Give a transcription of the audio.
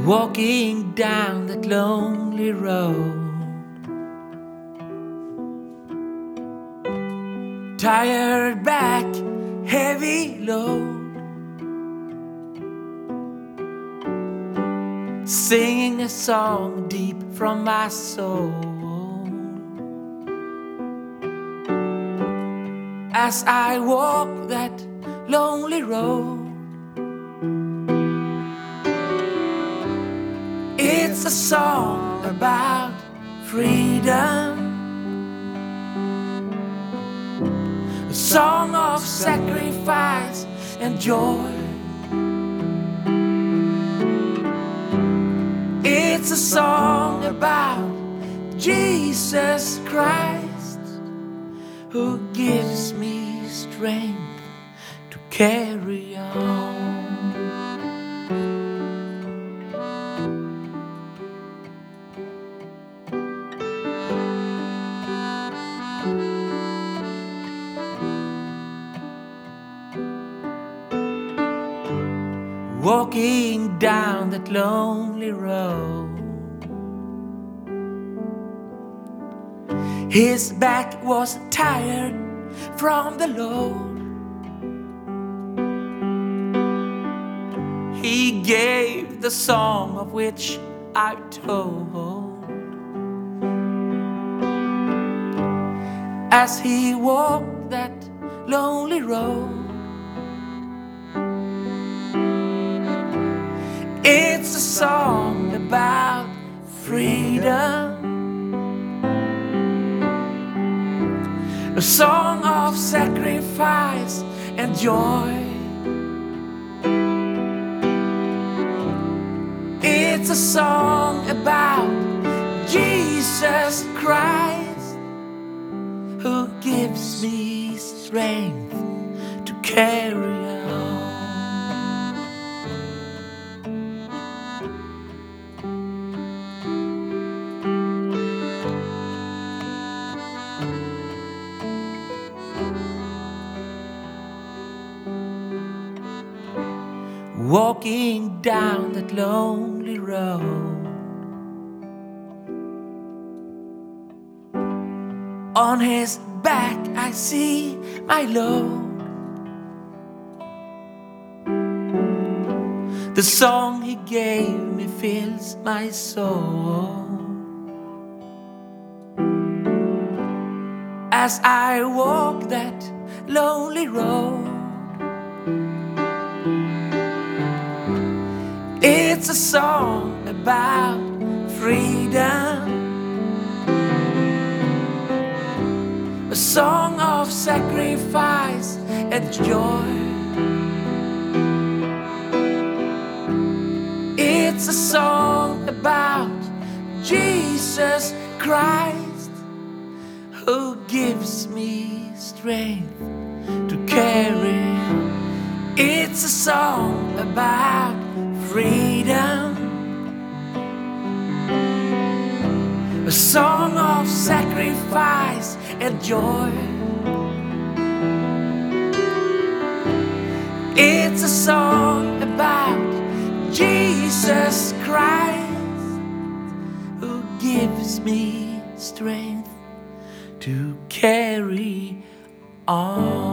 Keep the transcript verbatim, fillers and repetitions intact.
walking down that lonely road. Tired back, heavy load, singing a song deep from my soul. As I walk that lonely road, it's a song about freedom, a song of sacrifice and joy. It's a song about Jesus Christ, who gives me strength to carry on. Walking down that lonely road, his back was tired from the load. He gave the song of which I told, as he walked that lonely road. It's a song about freedom, a song of sacrifice and joy. It's a song about Jesus Christ, who gives me strength to carry on. Walking down that lonely road, on his back I see my load. The song he gave me fills my soul, as I walk that lonely road. It's a song about freedom, a song of sacrifice and joy. It's a song about Jesus Christ, who gives me strength to carry on. It's a song about freedom, a song of sacrifice and joy. It's a song about Jesus Christ, who gives me strength to carry on.